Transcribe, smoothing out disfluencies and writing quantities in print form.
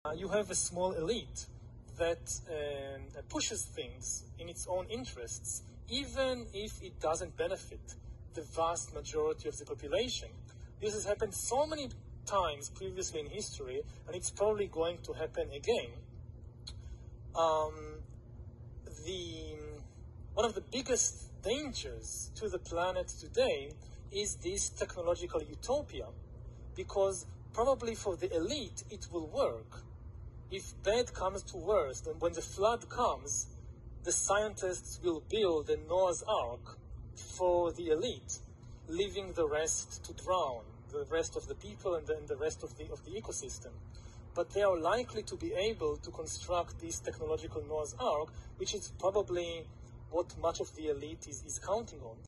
You have a small elite that pushes things in its own interests, even if it doesn't benefit the vast majority of the population. This has happened so many times previously in history, and it's probably going to happen again. One of the biggest dangers to the planet today is this technological utopia, because probably for the elite it will work. If bad comes to worst, and when the flood comes, the scientists will build a Noah's Ark for the elite, leaving the rest to drown, the rest of the people and the rest of the ecosystem. But they are likely to be able to construct this technological Noah's Ark, which is probably what much of the elite is counting on.